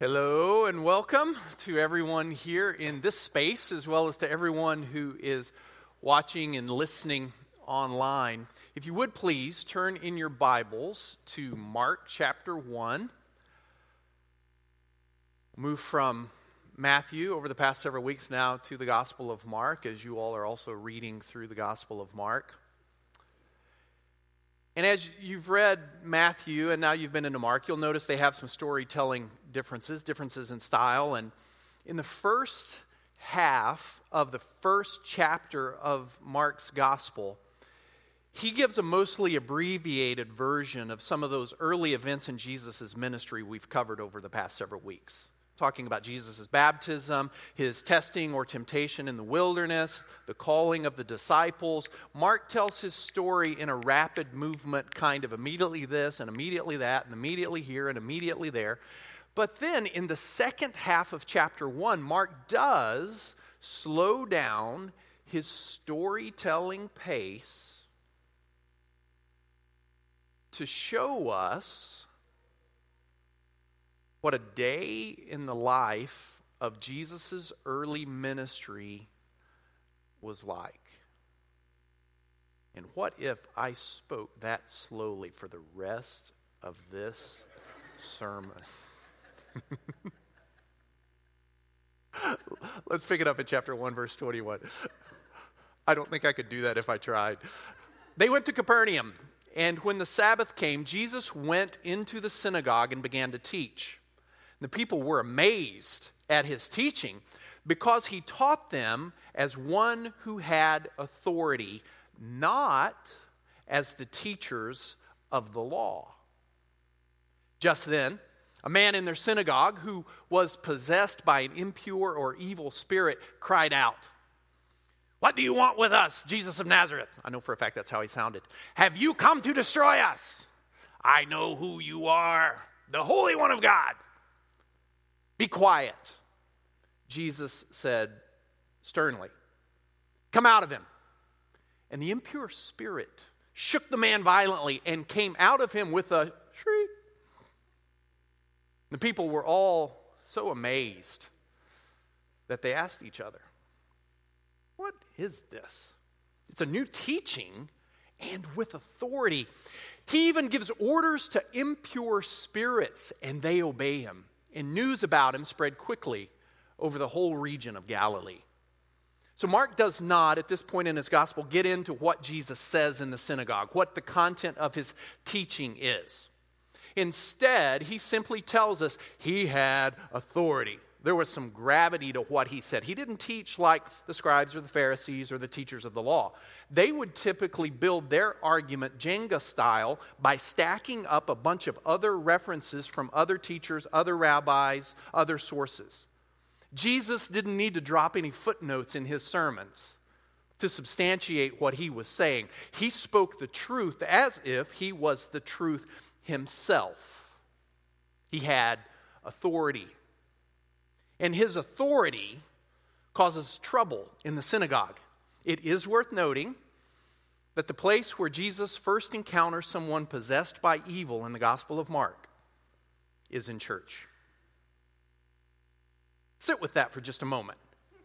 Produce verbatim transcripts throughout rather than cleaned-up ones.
Hello and welcome to everyone here in this space, as well as to everyone who is watching and listening online. If you would please turn in your Bibles to Mark chapter one. Move from Matthew over the past several weeks now to the Gospel of Mark, as you all are also reading through the Gospel of Mark. And as you've read Matthew and now you've been into Mark, you'll notice they have some storytelling differences, differences in style. And in the first half of the first chapter of Mark's gospel, he gives a mostly abbreviated version of some of those early events in Jesus' ministry we've covered over the past several weeks. Talking about Jesus' baptism, his testing or temptation in the wilderness, the calling of the disciples. Mark tells his story in a rapid movement, kind of immediately this and immediately that and immediately here and immediately there. But then in the second half of chapter one, Mark does slow down his storytelling pace to show us what a day in the life of Jesus' early ministry was like. And what if I spoke that slowly for the rest of this sermon? Let's pick it up in chapter one, verse twenty-one. I don't think I could do that if I tried. They went to Capernaum, and when the Sabbath came, Jesus went into the synagogue and began to teach. The people were amazed at his teaching because he taught them as one who had authority, not as the teachers of the law. Just then, a man in their synagogue who was possessed by an impure or evil spirit cried out, "What do you want with us, Jesus of Nazareth?" I know for a fact that's how he sounded. "Have you come to destroy us? I know who you are, the Holy One of God." "Be quiet," Jesus said sternly. "Come out of him." And the impure spirit shook the man violently and came out of him with a shriek. The people were all so amazed that they asked each other, "What is this? It's a new teaching and with authority. He even gives orders to impure spirits and they obey him." And news about him spread quickly over the whole region of Galilee. So Mark does not, at this point in his gospel, get into what Jesus says in the synagogue, what the content of his teaching is. Instead, he simply tells us he had authority. There was some gravity to what he said. He didn't teach like the scribes or the Pharisees or the teachers of the law. They would typically build their argument Jenga style by stacking up a bunch of other references from other teachers, other rabbis, other sources. Jesus didn't need to drop any footnotes in his sermons to substantiate what he was saying. He spoke the truth as if he was the truth himself. He had authority. And his authority causes trouble in the synagogue. It is worth noting that the place where Jesus first encounters someone possessed by evil in the Gospel of Mark is in church. Sit with that for just a moment.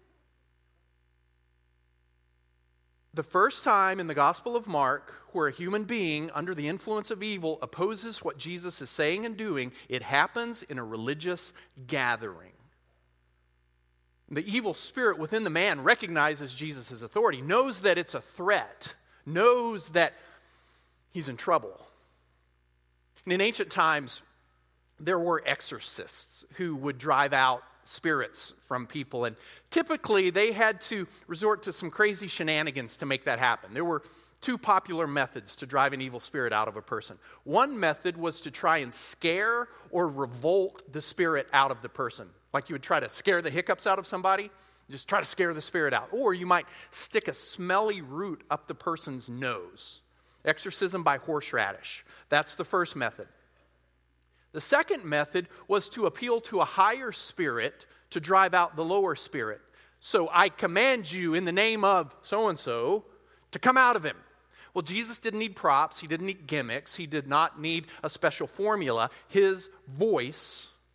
The first time in the Gospel of Mark where a human being under the influence of evil opposes what Jesus is saying and doing, it happens in a religious gathering. The evil spirit within the man recognizes Jesus' authority, knows that it's a threat, knows that he's in trouble. And in ancient times, there were exorcists who would drive out spirits from people. And typically, they had to resort to some crazy shenanigans to make that happen. There were two popular methods to drive an evil spirit out of a person. One method was to try and scare or revolt the spirit out of the person. Like you would try to scare the hiccups out of somebody, just try to scare the spirit out. Or you might stick a smelly root up the person's nose. Exorcism by horseradish. That's the first method. The second method was to appeal to a higher spirit to drive out the lower spirit. So I command you in the name of so-and-so to come out of him. Well, Jesus didn't need props. He didn't need gimmicks. He did not need a special formula. His voice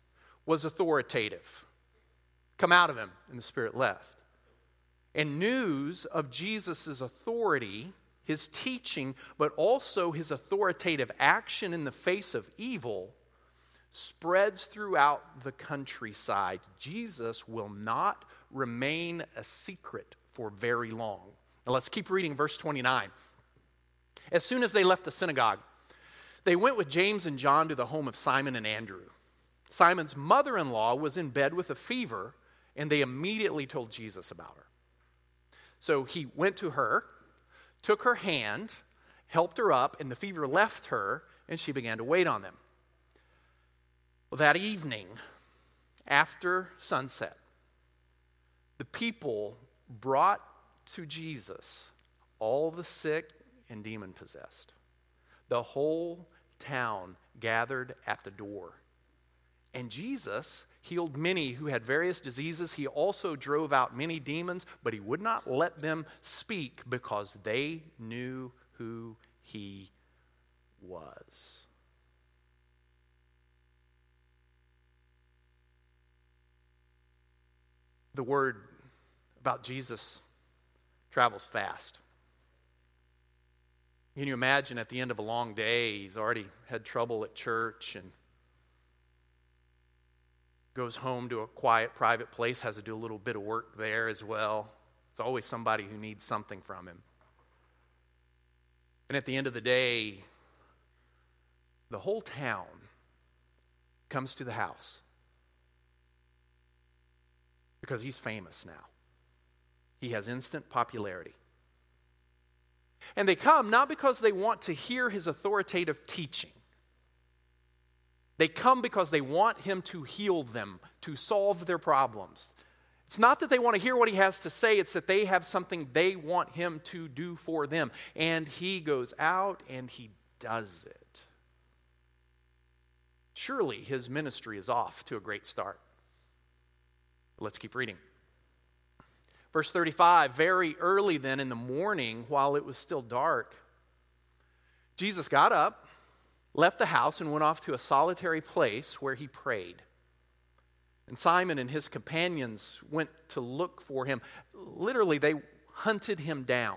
was authoritative. Come out of him, and the spirit left. And news of Jesus' authority, his teaching, but also his authoritative action in the face of evil, spreads throughout the countryside. Jesus will not remain a secret for very long. Now let's keep reading verse twenty-nine. As soon as they left the synagogue, they went with James and John to the home of Simon and Andrew. Simon's mother-in-law was in bed with a fever, and they immediately told Jesus about her. So he went to her, took her hand, helped her up, and the fever left her, and she began to wait on them. Well, that evening, after sunset, the people brought to Jesus all the sick and demon-possessed. The whole town gathered at the door. And Jesus healed many who had various diseases. He also drove out many demons, but he would not let them speak because they knew who he was. The word about Jesus travels fast. Can you imagine at the end of a long day, he's already had trouble at church and goes home to a quiet, private place, has to do a little bit of work there as well. There's always somebody who needs something from him. And at the end of the day, the whole town comes to the house because he's famous now. He has instant popularity. And they come not because they want to hear his authoritative teaching. They come because they want him to heal them, to solve their problems. It's not that they want to hear what he has to say, it's that they have something they want him to do for them. And he goes out and he does it. Surely his ministry is off to a great start. Let's keep reading. Verse thirty-five, very early then in the morning, while it was still dark, Jesus got up, left the house, and went off to a solitary place where he prayed. And Simon and his companions went to look for him. Literally, they hunted him down.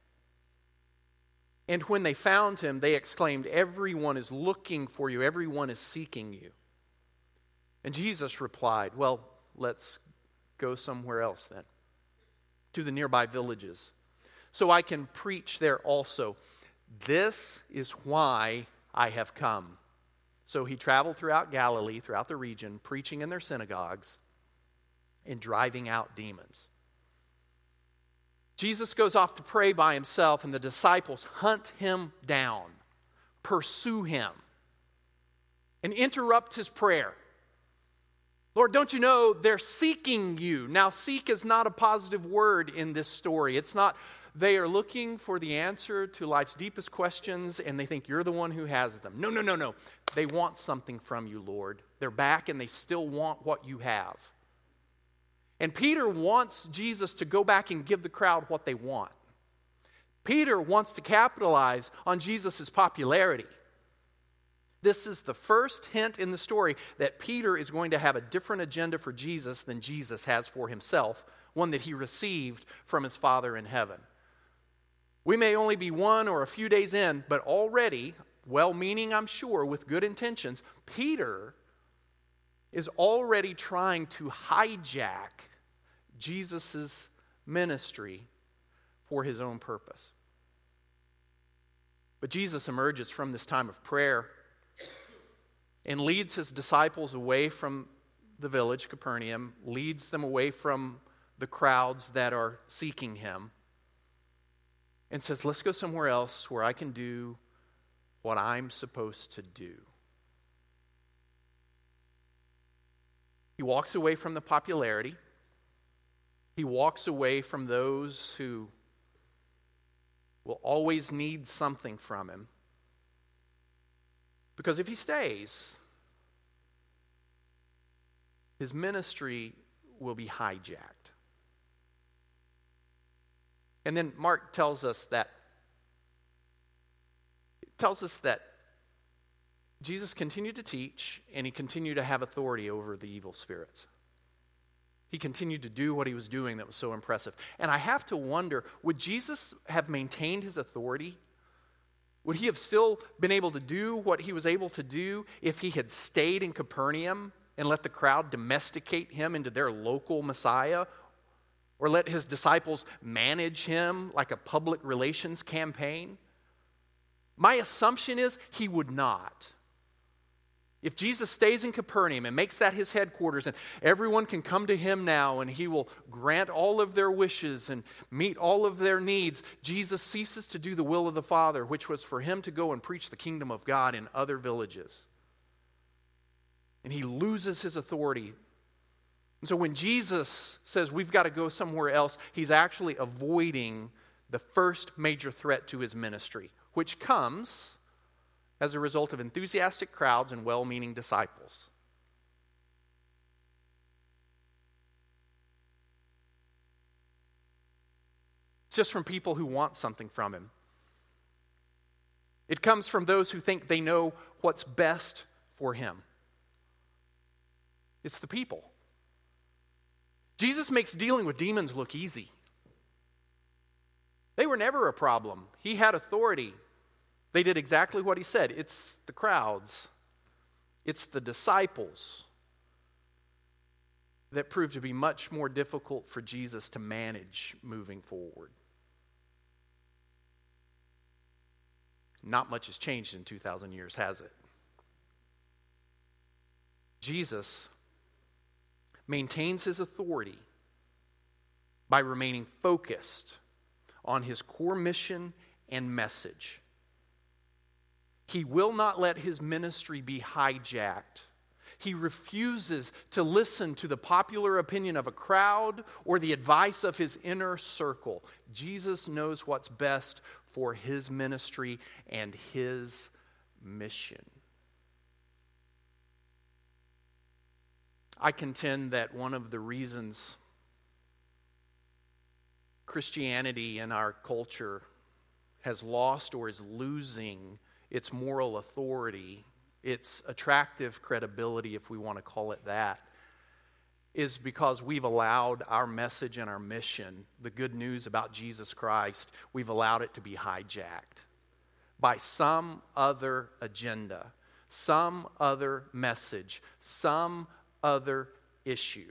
And when they found him, they exclaimed, "Everyone is looking for you. Everyone is seeking you." And Jesus replied, "Well, let's go somewhere else then, to the nearby villages, so I can preach there also. This is why I have come." So he traveled throughout Galilee, throughout the region, preaching in their synagogues and driving out demons. Jesus goes off to pray by himself, and the disciples hunt him down, pursue him, and interrupt his prayer. Lord, don't you know they're seeking you? Now, seek is not a positive word in this story. It's not, they are looking for the answer to life's deepest questions, and they think you're the one who has them. No, no, no, no. They want something from you, Lord. They're back, and they still want what you have. And Peter wants Jesus to go back and give the crowd what they want. Peter wants to capitalize on Jesus' popularity. This is the first hint in the story that Peter is going to have a different agenda for Jesus than Jesus has for himself, one that he received from his Father in heaven. We may only be one or a few days in, but already, well-meaning I'm sure, with good intentions, Peter is already trying to hijack Jesus' ministry for his own purpose. But Jesus emerges from this time of prayer and leads his disciples away from the village, Capernaum, leads them away from the crowds that are seeking him, and says, let's go somewhere else where I can do what I'm supposed to do. He walks away from the popularity. He walks away from those who will always need something from him. Because if he stays, his ministry will be hijacked. And then Mark tells us that tells us that Jesus continued to teach, and he continued to have authority over the evil spirits. He continued to do what he was doing that was so impressive. And I have to wonder, would Jesus have maintained his authority? Would he have still been able to do what he was able to do if he had stayed in Capernaum and let the crowd domesticate him into their local Messiah? Or let his disciples manage him like a public relations campaign? My assumption is he would not. If Jesus stays in Capernaum and makes that his headquarters and everyone can come to him now and he will grant all of their wishes and meet all of their needs, Jesus ceases to do the will of the Father, which was for him to go and preach the kingdom of God in other villages. And he loses his authority. And so when Jesus says we've got to go somewhere else, he's actually avoiding the first major threat to his ministry, which comes as a result of enthusiastic crowds and well-meaning disciples. It's just from people who want something from him. It comes from those who think they know what's best for him. It's the people. Jesus makes dealing with demons look easy. They were never a problem. He had authority. They did exactly what he said. It's the crowds. It's the disciples that proved to be much more difficult for Jesus to manage moving forward. Not much has changed in two thousand years, has it? Jesus maintains his authority by remaining focused on his core mission and message. He will not let his ministry be hijacked. He refuses to listen to the popular opinion of a crowd or the advice of his inner circle. Jesus knows what's best for his ministry and his mission. I contend that one of the reasons Christianity in our culture has lost or is losing its moral authority, its attractive credibility, if we want to call it that, is because we've allowed our message and our mission, the good news about Jesus Christ, we've allowed it to be hijacked by some other agenda, some other message, some other issue.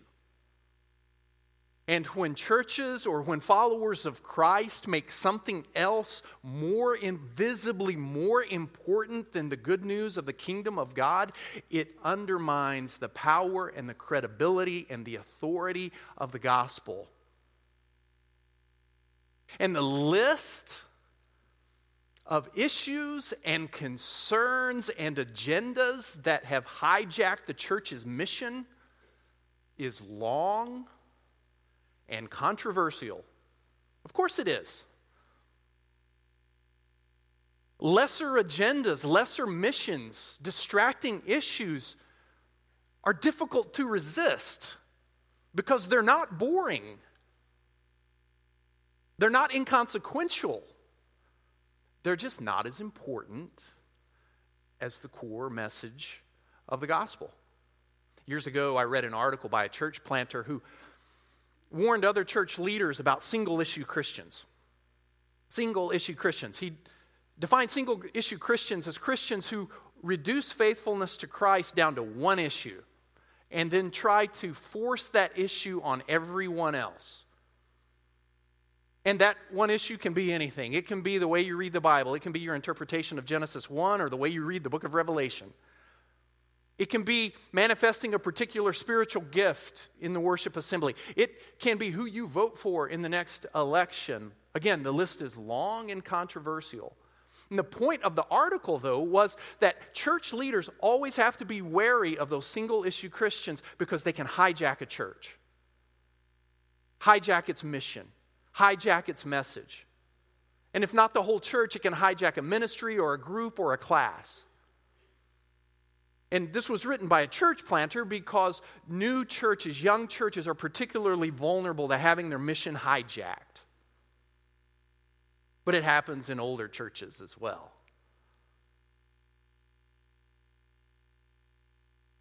And when churches or when followers of Christ make something else more invisibly more important than the good news of the kingdom of God, it undermines the power and the credibility and the authority of the gospel. And the list of issues and concerns and agendas that have hijacked the church's mission is long and controversial. Of course it is. Lesser agendas, lesser missions, distracting issues are difficult to resist because they're not boring. They're not inconsequential. They're just not as important as the core message of the gospel. Years ago, I read an article by a church planter who warned other church leaders about single-issue Christians. Single-issue Christians. He defined single-issue Christians as Christians who reduce faithfulness to Christ down to one issue and then try to force that issue on everyone else. And that one issue can be anything. It can be the way you read the Bible. It can be your interpretation of Genesis one or the way you read the book of Revelation. It can be manifesting a particular spiritual gift in the worship assembly. It can be who you vote for in the next election. Again, the list is long and controversial. And the point of the article, though, was that church leaders always have to be wary of those single-issue Christians because they can hijack a church, hijack its mission, hijack its message. And if not the whole church, it can hijack a ministry or a group or a class. And this was written by a church planter because new churches, young churches, are particularly vulnerable to having their mission hijacked. But it happens in older churches as well.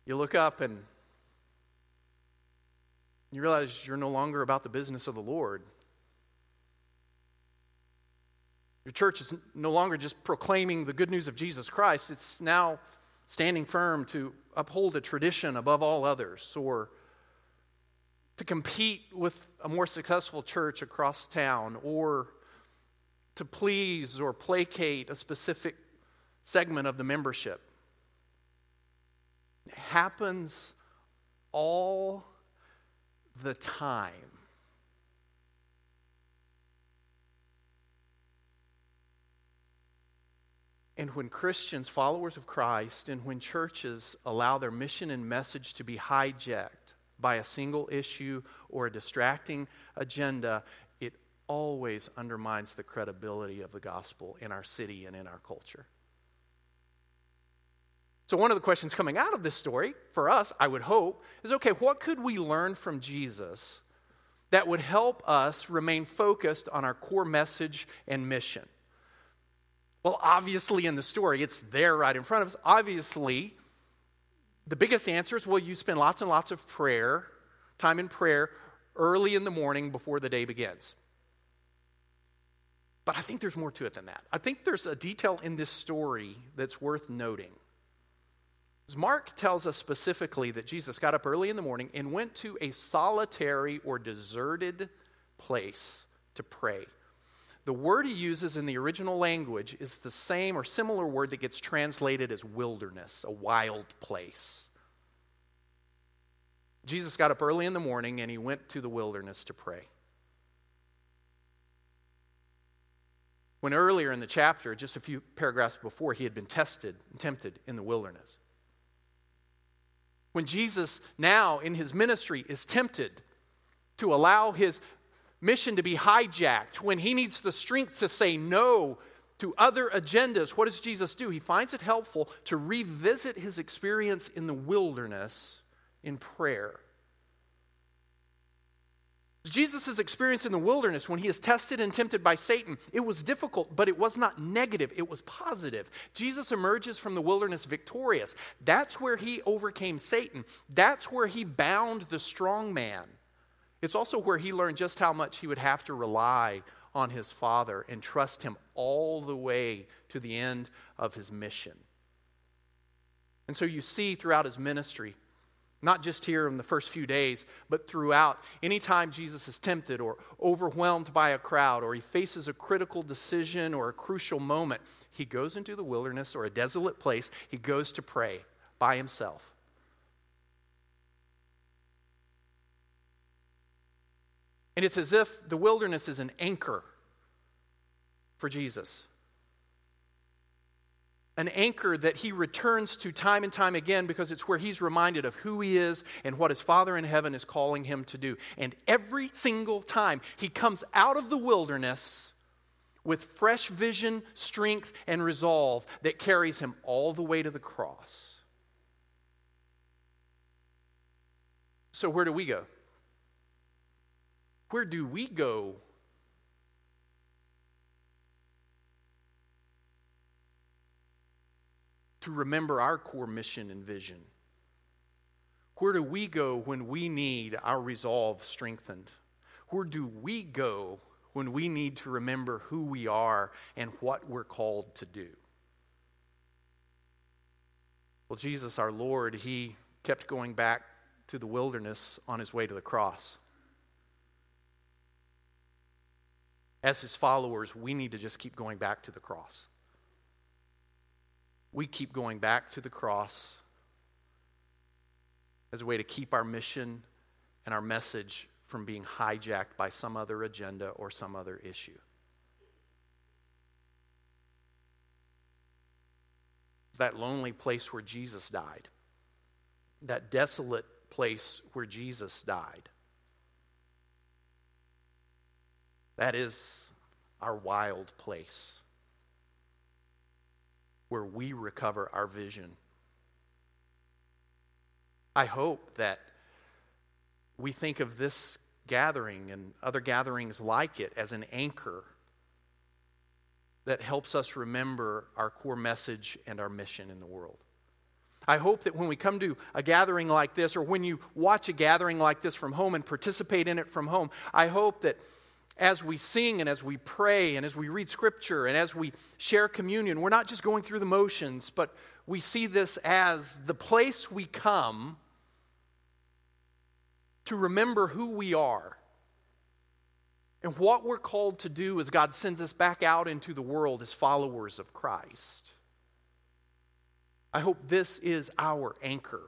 You look up and you realize you're no longer about the business of the Lord. Your church is no longer just proclaiming the good news of Jesus Christ. It's now standing firm to uphold a tradition above all others, or to compete with a more successful church across town, or to please or placate a specific segment of the membership. It happens all the time. And when Christians, followers of Christ, and when churches allow their mission and message to be hijacked by a single issue or a distracting agenda, it always undermines the credibility of the gospel in our city and in our culture. So one of the questions coming out of this story, for us, I would hope, is, okay, what could we learn from Jesus that would help us remain focused on our core message and mission? Well, obviously in the story, it's there right in front of us. Obviously, the biggest answer is, well, you spend lots and lots of prayer, time in prayer, early in the morning before the day begins. But I think there's more to it than that. I think there's a detail in this story that's worth noting. Mark tells us specifically that Jesus got up early in the morning and went to a solitary or deserted place to pray. The word he uses in the original language is the same or similar word that gets translated as wilderness, a wild place. Jesus got up early in the morning and he went to the wilderness to pray. When earlier in the chapter, just a few paragraphs before, he had been tested and tempted in the wilderness. When Jesus now in his ministry is tempted to allow his mission to be hijacked, when he needs the strength to say no to other agendas, what does Jesus do? He finds it helpful to revisit his experience in the wilderness in prayer. Jesus' experience in the wilderness when he is tested and tempted by Satan, it was difficult, but it was not negative, it was positive. Jesus emerges from the wilderness victorious. That's where he overcame Satan. That's where he bound the strong man. It's also where he learned just how much he would have to rely on his Father and trust him all the way to the end of his mission. And so you see throughout his ministry, not just here in the first few days, but throughout, anytime Jesus is tempted or overwhelmed by a crowd, or he faces a critical decision or a crucial moment, he goes into the wilderness or a desolate place. He goes to pray by himself. And it's as if the wilderness is an anchor for Jesus. An anchor that he returns to time and time again because it's where he's reminded of who he is and what his Father in heaven is calling him to do. And every single time he comes out of the wilderness with fresh vision, strength, and resolve that carries him all the way to the cross. So where do we go? Where do we go to remember our core mission and vision? Where do we go when we need our resolve strengthened? Where do we go when we need to remember who we are and what we're called to do? Well, Jesus, our Lord, he kept going back to the wilderness on his way to the cross. As his followers, we need to just keep going back to the cross. We keep going back to the cross as a way to keep our mission and our message from being hijacked by some other agenda or some other issue. It's that lonely place where Jesus died. That desolate place where Jesus died. That is our wild place where we recover our vision. I hope that we think of this gathering and other gatherings like it as an anchor that helps us remember our core message and our mission in the world. I hope that when we come to a gathering like this, or when you watch a gathering like this from home and participate in it from home, I hope that as we sing and as we pray and as we read Scripture and as we share communion, we're not just going through the motions, but we see this as the place we come to remember who we are and what we're called to do as God sends us back out into the world as followers of Christ. I hope this is our anchor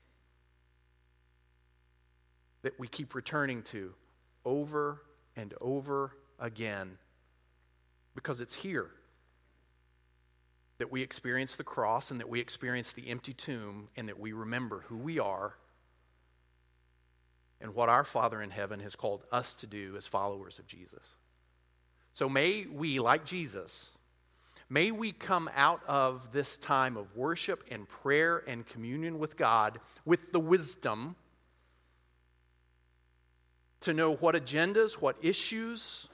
that we keep returning to over and over again, because it's here that we experience the cross and that we experience the empty tomb and that we remember who we are and what our Father in heaven has called us to do as followers of Jesus. So may we, like Jesus, may we come out of this time of worship and prayer and communion with God with the wisdom to know what agendas, what issues,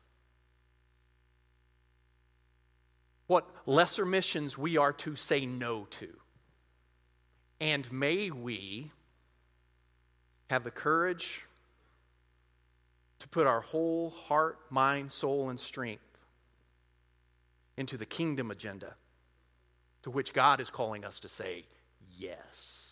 what lesser missions we are to say no to. And may we have the courage to put our whole heart, mind, soul, and strength into the kingdom agenda to which God is calling us to say yes.